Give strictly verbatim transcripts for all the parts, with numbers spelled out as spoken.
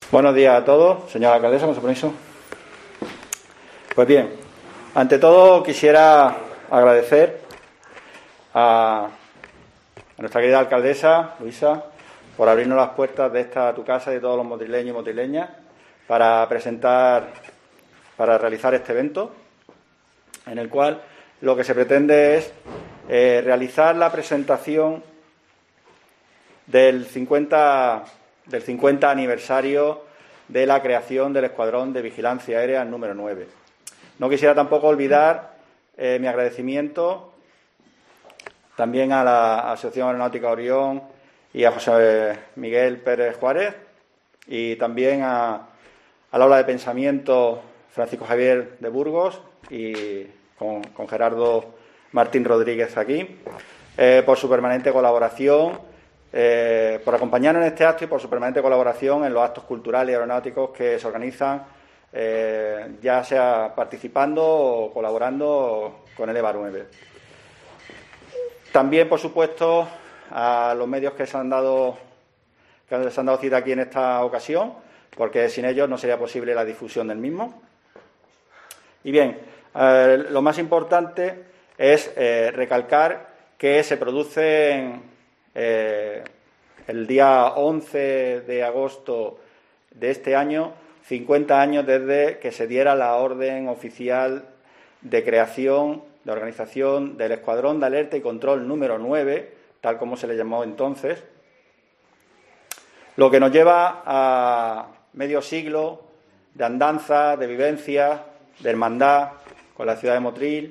Buenos días a todos. Señora alcaldesa, con su permiso. Pues bien, ante todo quisiera agradecer a, a nuestra querida alcaldesa, Luisa, por abrirnos las puertas de esta tu casa y de todos los motrileños y motrileñas para presentar, para realizar este evento, en el cual lo que se pretende es eh, realizar la presentación del cincuenta del cincuenta aniversario de la creación del Escuadrón de Vigilancia Aérea número nueve. No quisiera tampoco olvidar eh, mi agradecimiento también a la Asociación Aeronáutica Orión y a José Miguel Pérez Juárez, y también a, al aula de pensamiento Francisco Javier de Burgos y con, con Gerardo Martín Rodríguez aquí, eh, por su permanente colaboración, Eh, por acompañarnos en este acto y por su permanente colaboración en los actos culturales y aeronáuticos que se organizan, eh, ya sea participando o colaborando con el EVA nueve. También, por supuesto, a los medios que se han dado que se han dado cita aquí en esta ocasión, porque sin ellos no sería posible la difusión del mismo. Y bien, eh, lo más importante es eh, recalcar que se producen Eh, el día once de agosto de este año, cincuenta años desde que se diera la orden oficial de creación, de organización del Escuadrón de Alerta y Control número nueve, tal como se le llamó entonces, lo que nos lleva a medio siglo de andanza, de vivencia, de hermandad con la ciudad de Motril,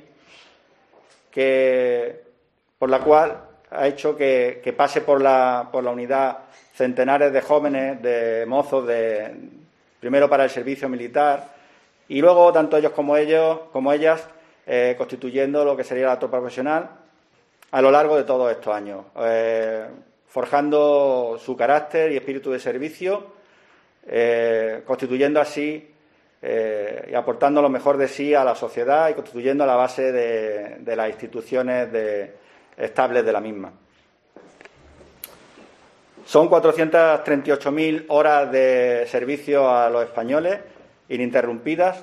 que, por la cual ha hecho que, que pase por la, por la unidad centenares de jóvenes, de mozos, de, primero para el servicio militar y luego tanto ellos como ellos, como ellas, eh, constituyendo lo que sería la tropa profesional a lo largo de todos estos años, eh, forjando su carácter y espíritu de servicio, eh, constituyendo así eh, y aportando lo mejor de sí a la sociedad y constituyendo la base de, de las instituciones de estables de la misma. Son cuatrocientas treinta y ocho mil horas de servicio a los españoles, ininterrumpidas.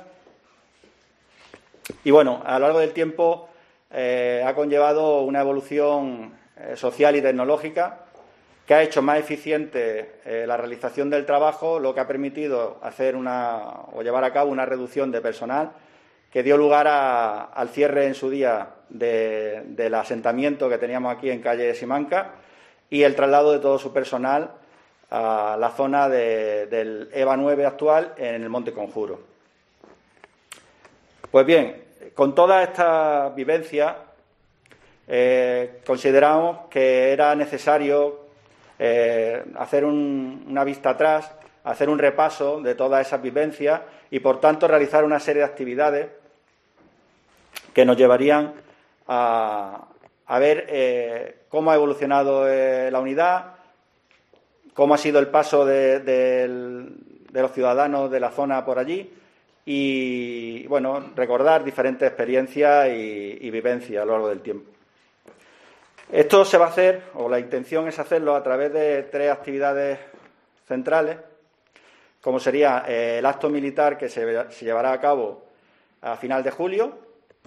Y bueno, a lo largo del tiempo eh, ha conllevado una evolución eh, social y tecnológica que ha hecho más eficiente eh, la realización del trabajo, lo que ha permitido hacer una o llevar a cabo una reducción de personal que dio lugar a, al cierre en su día de, del asentamiento que teníamos aquí en calle Simanca y el traslado de todo su personal a la zona de, del EVA nueve actual en el Monte Conjuro. Pues bien, con toda esta vivencia eh, consideramos que era necesario eh, hacer un, una vista atrás, hacer un repaso de todas esas vivencias y, por tanto, realizar una serie de actividades que nos llevarían a, a ver eh, cómo ha evolucionado eh, la unidad, cómo ha sido el paso de, de, de los ciudadanos de la zona por allí y, bueno, recordar diferentes experiencias y, y vivencias a lo largo del tiempo. Esto se va a hacer, o la intención es hacerlo a través de tres actividades centrales, como sería eh, el acto militar que se, se llevará a cabo a final de julio,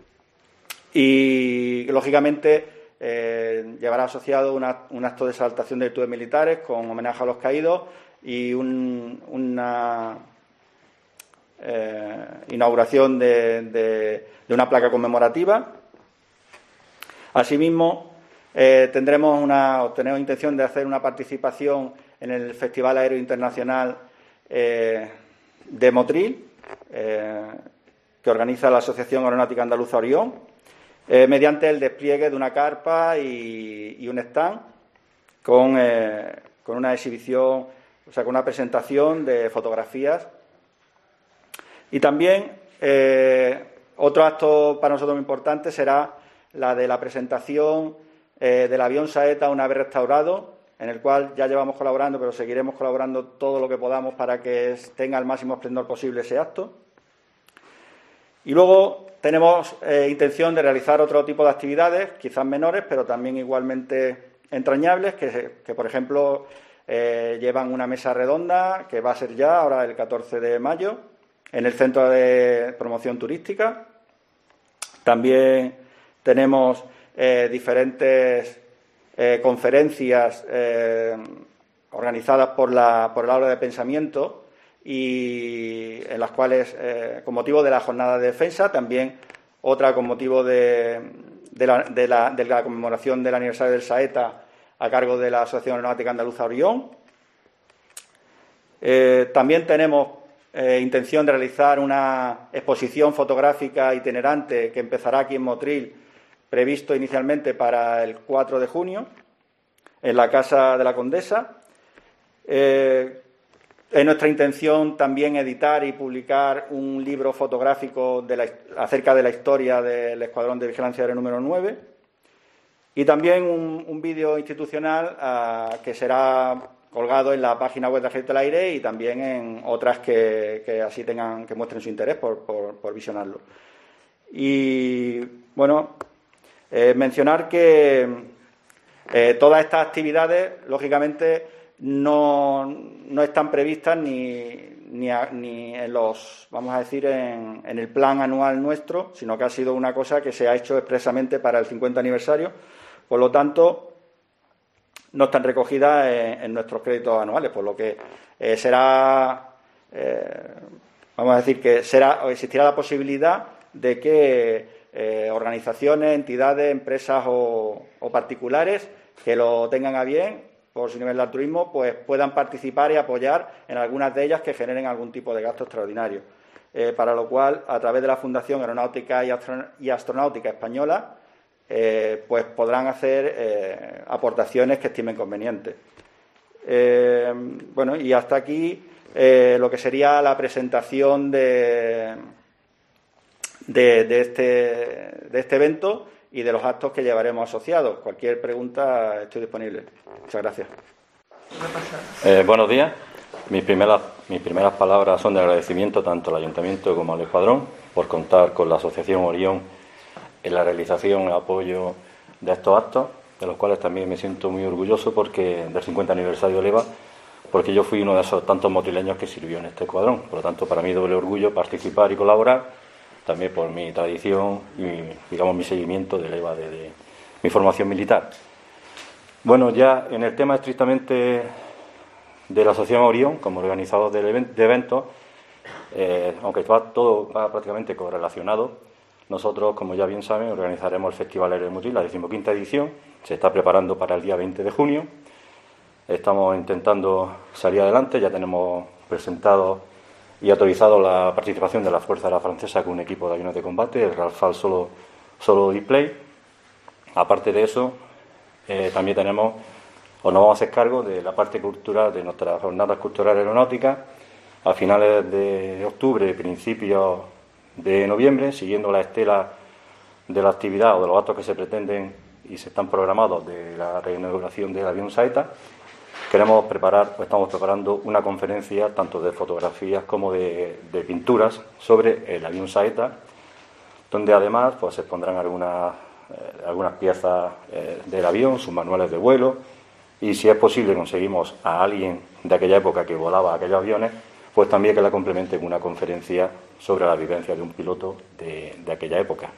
y, lógicamente, eh, llevará asociado una, un acto de exaltación de virtudes militares con homenaje a los caídos y un, una eh, inauguración de, de, de una placa conmemorativa. Asimismo, eh, tendremos una, o tenemos intención de hacer una participación en el Festival Aéreo Internacional eh, de Motril, eh, que organiza la Asociación Aeronáutica Andaluza Orión, Eh, mediante el despliegue de una carpa y, y un stand con, eh, con una exhibición, o sea, con una presentación de fotografías. Y también eh, otro acto para nosotros muy importante será la de la presentación eh, del avión Saeta una vez restaurado, en el cual ya llevamos colaborando, pero seguiremos colaborando todo lo que podamos para que tenga el máximo esplendor posible ese acto. Y luego tenemos eh, intención de realizar otro tipo de actividades, quizás menores, pero también igualmente entrañables, que, que por ejemplo, eh, llevan una mesa redonda que va a ser ya ahora el catorce de mayo en el Centro de Promoción Turística. También tenemos eh, diferentes eh, conferencias eh, organizadas por, la, por el aula de pensamiento y en las cuales, eh, con motivo de la jornada de defensa, también otra con motivo de, de, la, de, la, de la conmemoración del aniversario del Saeta a cargo de la Asociación Aeronáutica Andaluza Orión. Eh, también tenemos eh, intención de realizar una exposición fotográfica itinerante que empezará aquí en Motril, previsto inicialmente para el cuatro de junio, en la Casa de la Condesa. Eh, es nuestra intención también editar y publicar un libro fotográfico de la, acerca de la historia del Escuadrón de Vigilancia Aérea número nueve y también un, un vídeo institucional uh, que será colgado en la página web de Ejército del Aire y también en otras que, que así tengan, que muestren su interés por, por, por visionarlo. Y, bueno, eh, mencionar que eh, todas estas actividades, lógicamente, no, no están previstas ni, ni, a, ni en los, vamos a decir, en, en el plan anual nuestro, sino que ha sido una cosa que se ha hecho expresamente para el cincuenta aniversario. Por lo tanto, no están recogidas en, en nuestros créditos anuales, por lo que eh, será, eh, vamos a decir que será o existirá la posibilidad de que eh, organizaciones, entidades, empresas o, o particulares que lo tengan a bien por su nivel de altruismo, pues puedan participar y apoyar en algunas de ellas que generen algún tipo de gasto extraordinario. Eh, para lo cual, a través de la Fundación Aeronáutica y, Astron y Astronáutica Española, eh, pues podrán hacer eh, aportaciones que estimen convenientes. Eh, bueno, y hasta aquí eh, lo que sería la presentación de, de, de, este, de este evento y de los actos que llevaremos asociados. Cualquier pregunta, estoy disponible. Muchas gracias. Eh, buenos días. Mis primeras, mis primeras palabras son de agradecimiento tanto al Ayuntamiento como al Escuadrón por contar con la Asociación Orión en la realización y apoyo de estos actos, de los cuales también me siento muy orgulloso porque del cincuenta aniversario de EVA, porque yo fui uno de esos tantos motrileños que sirvió en este escuadrón. Por lo tanto, para mí doble orgullo participar y colaborar, también por mi tradición y, digamos, mi seguimiento del EVA desde mi formación militar. Bueno, ya en el tema estrictamente de la Asociación Orión, como organizador de eventos, eh, aunque va, todo va prácticamente correlacionado, nosotros, como ya bien saben, organizaremos el Festival Aéreo de Motril, la decimoquinta edición. Se está preparando para el día veinte de junio. Estamos intentando salir adelante. Ya tenemos presentado y autorizado la participación de la Fuerza Aérea Francesa con un equipo de aviones de combate, el Rafale Solo, Solo Display. Aparte de eso, eh, también tenemos, o nos vamos a hacer cargo de la parte cultural de nuestras jornadas culturales aeronáuticas a finales de octubre, principios de noviembre, siguiendo la estela de la actividad o de los actos que se pretenden y se están programados de la reinauguración del avión Saeta. Queremos preparar, o estamos preparando una conferencia tanto de fotografías como de, de pinturas sobre el avión Saeta, donde además pues se expondrán algunas, eh, algunas piezas eh, del avión, sus manuales de vuelo, y si es posible conseguimos a alguien de aquella época que volaba aquellos aviones, pues también que la complemente con una conferencia sobre la vivencia de un piloto de, de aquella época.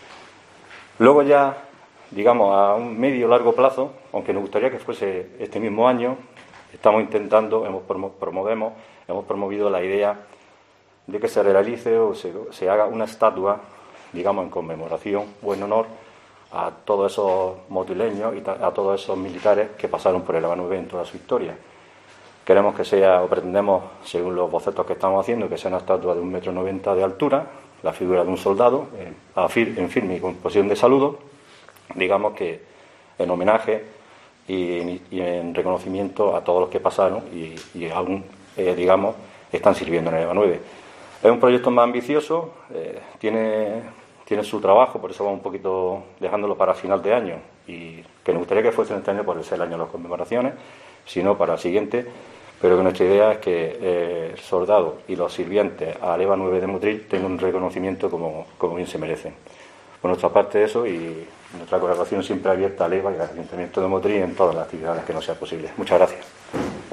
Luego ya, digamos, a un medio o largo plazo, aunque nos gustaría que fuese este mismo año, estamos intentando, hemos promovemos, hemos promovido la idea de que se realice o se, se haga una estatua, digamos, en conmemoración o en honor a todos esos motrileños y a todos esos militares que pasaron por el EVA nueve en toda su historia. Queremos que sea, o pretendemos, según los bocetos que estamos haciendo, que sea una estatua de un metro noventa de altura, la figura de un soldado, en, en firme y con posición de saludo, digamos que en homenaje y, y en reconocimiento a todos los que pasaron y, y aún, eh, digamos, están sirviendo en el EVA nueve. Es un proyecto más ambicioso, eh, tiene, tiene su trabajo, por eso vamos un poquito dejándolo para final de año, y que nos gustaría que fuese en este año por ser el año de las conmemoraciones, sino para el siguiente, pero que nuestra idea es que eh, el soldado y los sirvientes al EVA nueve de Motril tengan un reconocimiento como, como bien se merecen. Por nuestra parte eso, y nuestra colaboración siempre abierta al EVA y al Ayuntamiento de Motril en todas las actividades que nos sea posible. Muchas gracias.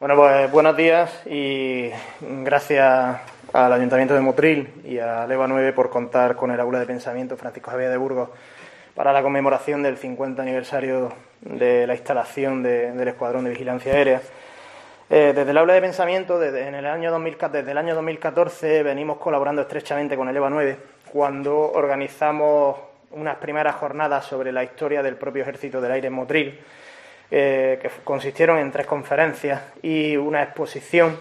Bueno, pues buenos días y gracias al Ayuntamiento de Motril y a Leva nueve por contar con el Aula de Pensamiento Francisco Javier de Burgos para la conmemoración del cincuenta aniversario de la instalación de, del Escuadrón de Vigilancia Aérea. Eh, desde el Aula de Pensamiento, desde, en el año dos mil, desde el año dos mil catorce, venimos colaborando estrechamente con el Leva nueve cuando organizamos unas primeras jornadas sobre la historia del propio Ejército del Aire en Motril, eh, que consistieron en tres conferencias y una exposición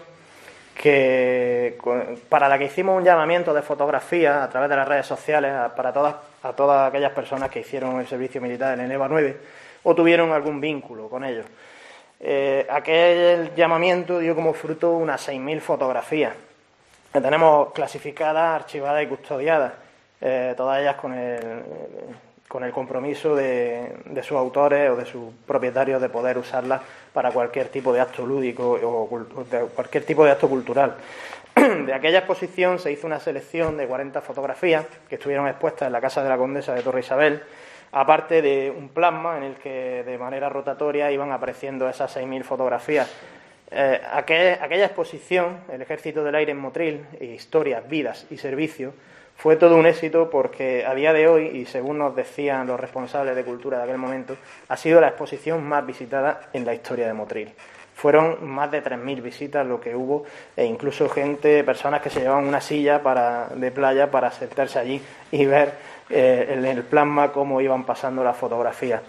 que, para la que hicimos un llamamiento de fotografía a través de las redes sociales a, para todas, a todas aquellas personas que hicieron el servicio militar en el Leva nueve o tuvieron algún vínculo con ellos. Eh, aquel llamamiento dio como fruto unas seis mil fotografías que tenemos clasificadas, archivadas y custodiadas, eh, todas ellas con el, con el compromiso de, de sus autores o de sus propietarios de poder usarlas para cualquier tipo de acto lúdico o de cualquier tipo de acto cultural. De aquella exposición se hizo una selección de cuarenta fotografías que estuvieron expuestas en la Casa de la Condesa de Torre Isabel, aparte de un plasma en el que de manera rotatoria iban apareciendo esas seis mil fotografías. Eh, aquel, aquella exposición, El Ejército del Aire en Motril, Historias, Vidas y Servicios, fue todo un éxito porque a día de hoy, y según nos decían los responsables de cultura de aquel momento, ha sido la exposición más visitada en la historia de Motril. Fueron más de tres mil visitas lo que hubo, e incluso gente, personas que se llevaban una silla para, de playa para sentarse allí y ver eh, en el plasma cómo iban pasando las fotografías.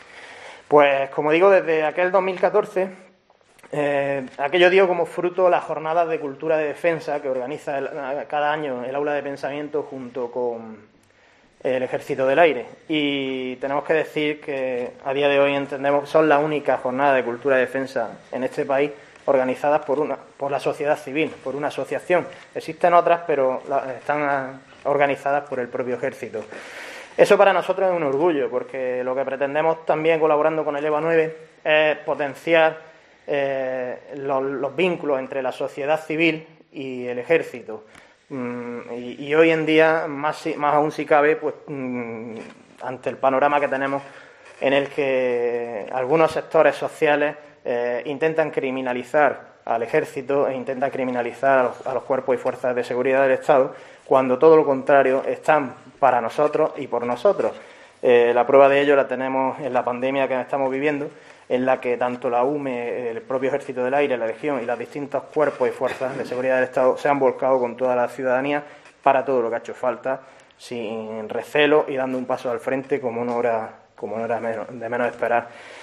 Pues, como digo, desde aquel dos mil catorce... Eh, aquello dio como fruto las jornadas de cultura de defensa que organiza el, cada año el Aula de Pensamiento junto con el Ejército del Aire, y tenemos que decir que a día de hoy entendemos que son las únicas jornadas de cultura de defensa en este país organizadas por una por la sociedad civil, por una asociación. Existen otras, pero la, están organizadas por el propio Ejército. Eso para nosotros es un orgullo, porque lo que pretendemos también colaborando con el Leva nueve es potenciar Eh, los, los vínculos entre la sociedad civil y el ejército. Mm, y, y hoy en día, más, más aún si cabe, pues mm, ante el panorama que tenemos en el que algunos sectores sociales eh, intentan criminalizar al ejército e intentan criminalizar a los, a los cuerpos y fuerzas de seguridad del Estado, cuando todo lo contrario están para nosotros y por nosotros. Eh, la prueba de ello la tenemos en la pandemia que estamos viviendo, en la que tanto la U M E, el propio Ejército del Aire, la Legión y los distintos cuerpos y fuerzas de seguridad del Estado se han volcado con toda la ciudadanía para todo lo que ha hecho falta, sin recelo y dando un paso al frente como no era, como no era menos, de menos esperar.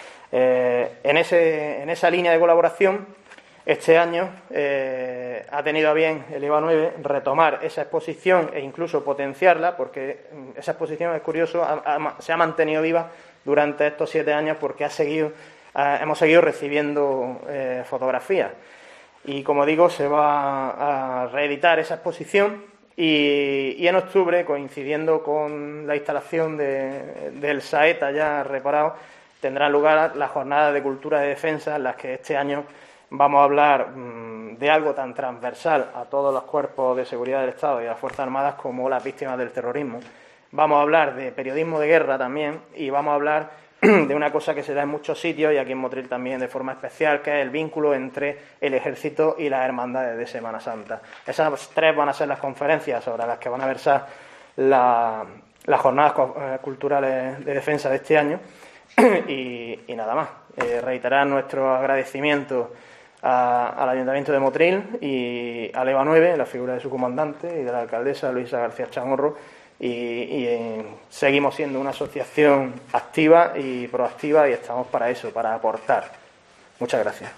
Eh, en, ese, en esa línea de colaboración, este año eh, ha tenido a bien el Leva nueve retomar esa exposición e incluso potenciarla, porque esa exposición, es curioso, ha, ha, se ha mantenido viva durante estos siete años porque ha seguido Uh, hemos seguido recibiendo eh, fotografías. Y, como digo, se va a reeditar esa exposición y, y en octubre, coincidiendo con la instalación de, del Saeta ya reparado, tendrá lugar la jornada de cultura de defensa, en las que este año vamos a hablar mmm, de algo tan transversal a todos los cuerpos de seguridad del Estado y a las Fuerzas Armadas como las víctimas del terrorismo. Vamos a hablar de periodismo de guerra también, y vamos a hablar de una cosa que se da en muchos sitios y aquí en Motril también de forma especial, que es el vínculo entre el Ejército y las hermandades de Semana Santa. Esas tres van a ser las conferencias sobre las que van a versar la, las jornadas culturales de defensa de este año y, y nada más. Eh, reiterar nuestro agradecimiento a, al Ayuntamiento de Motril y a Leva nueve, en la figura de su comandante y de la alcaldesa Luisa García Chamorro. Y, y eh, seguimos siendo una asociación activa y proactiva y estamos para eso, para aportar. Muchas gracias.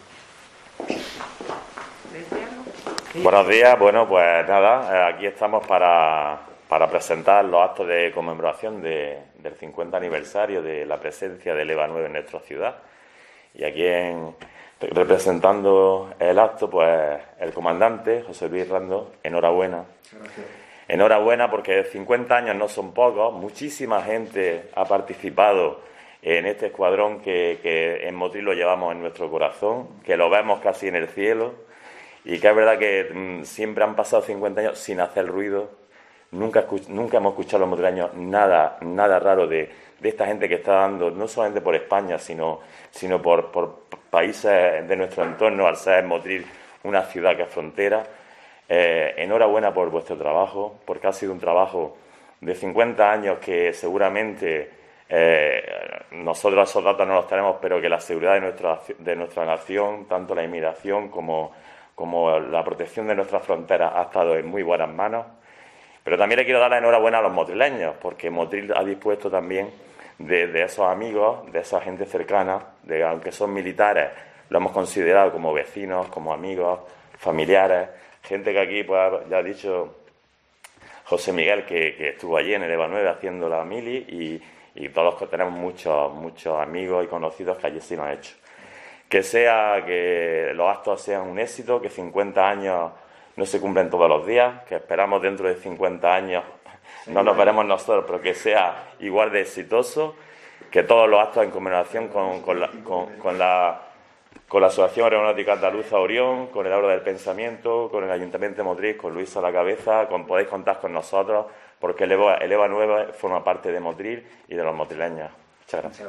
Buenos días. Bueno, pues nada, aquí estamos para, para presentar los actos de conmemoración de, del cincuenta aniversario de la presencia de Leva nueve en nuestra ciudad. Y aquí en, representando el acto, pues el comandante José Luis Rando. Enhorabuena. Gracias. Enhorabuena, porque cincuenta años no son pocos, muchísima gente ha participado en este escuadrón que, que en Motril lo llevamos en nuestro corazón, que lo vemos casi en el cielo, y que es verdad que mmm, siempre han pasado cincuenta años sin hacer ruido. Nunca, nunca hemos escuchado los motrileños nada, nada raro de, de esta gente que está dando, no solamente por España, sino, sino por, por, países de nuestro entorno, al ser Motril una ciudad que es frontera. Eh, enhorabuena por vuestro trabajo, porque ha sido un trabajo de cincuenta años que seguramente eh, nosotros esos datos no los tenemos, pero que la seguridad de nuestra, de nuestra nación, tanto la inmigración como, como la protección de nuestras fronteras, ha estado en muy buenas manos. Pero también le quiero dar la enhorabuena a los motrileños, porque Motril ha dispuesto también de, de esos amigos, de esa gente cercana, de aunque son militares, lo hemos considerado como vecinos, como amigos, familiares, gente que aquí, pues ya ha dicho José Miguel, que, que estuvo allí en el EVA nueve haciendo la mili, y, y todos tenemos muchos, muchos amigos y conocidos que allí sí lo han hecho. Que sea, que los actos sean un éxito, que cincuenta años no se cumplen todos los días, que esperamos dentro de cincuenta años, no nos veremos nosotros, pero que sea igual de exitoso, que todos los actos en conmemoración con, con, la, con, con la con la Asociación Aeronáutica Andaluza Orión, con el Aula del Pensamiento, con el Ayuntamiento de Motril, con Luis a la cabeza, con, podéis contar con nosotros, porque el EVA, el EVA nueve forma parte de Motril y de los motrileños. Muchas gracias.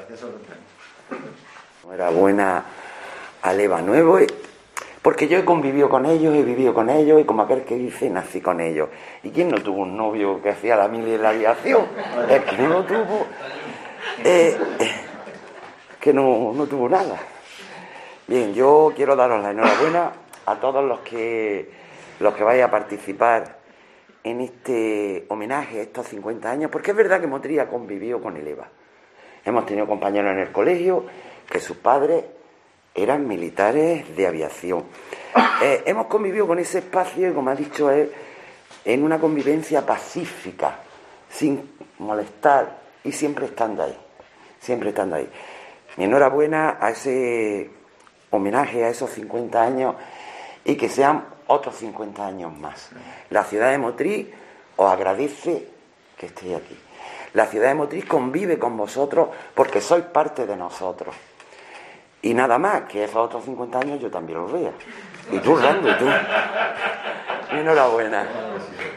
Enhorabuena al EVA nueve, porque yo he convivido con ellos, he vivido con ellos, y como aquel que dice, nací con ellos. ¿Y quién no tuvo un novio que hacía la mili en la aviación? Es que no lo tuvo, eh, eh, que no, no tuvo nada. Bien, yo quiero daros la enhorabuena a todos los que los que vais a participar en este homenaje a estos cincuenta años, porque es verdad que Motril ha convivido con el EVA. Hemos tenido compañeros en el colegio que sus padres eran militares de aviación. Eh, hemos convivido con ese espacio, y como ha dicho él, en una convivencia pacífica, sin molestar y siempre estando ahí, siempre estando ahí. Mi enhorabuena a ese homenaje a esos cincuenta años, y que sean otros cincuenta años más. La ciudad de Motril os agradece que estéis aquí. La ciudad de Motril convive con vosotros porque sois parte de nosotros. Y nada más, que esos otros cincuenta años yo también los vea. Y tú, Rango, y tú. Enhorabuena.